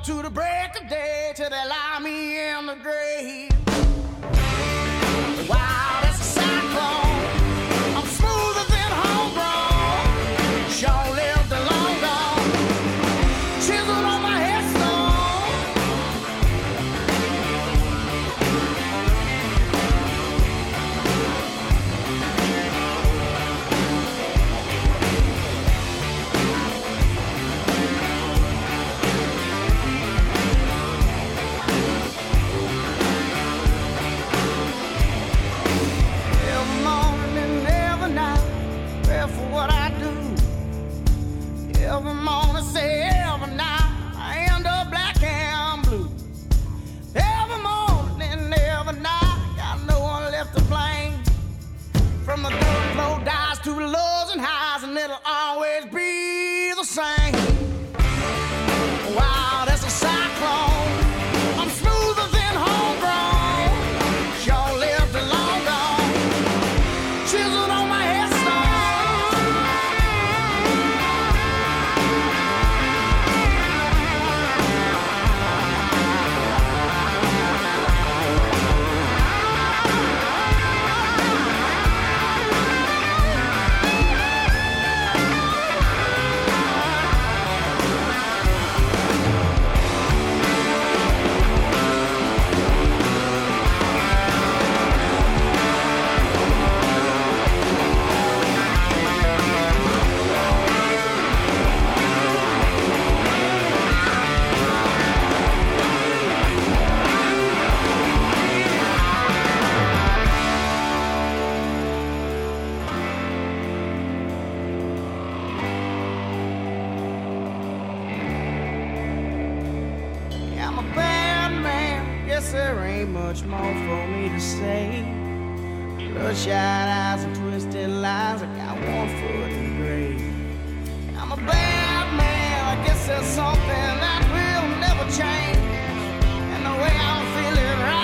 to the break of day till they lie me in the grave. Wow, that's a cyclone. I'm smoother than homegrown. Sure lived a long gone. Chiseled on my headstone. Every morning and every night, pray for what I do. Every morning, say every night, I end up black and blue. Every morning and every night, got no one left to blame. From the dirt low dives to the lows and highs, and it'll always be the same. Wow, that's a cyclone. I'm smoother than homegrown. Sure lived a long gone. Chiseled on my headstone. I'm a bad man. Guess there ain't much more for me to say. Bloodshot eyes and twisted lies. I got one foot in the grave. I'm a bad man. I guess there's something that will never change. And the way I'm feeling right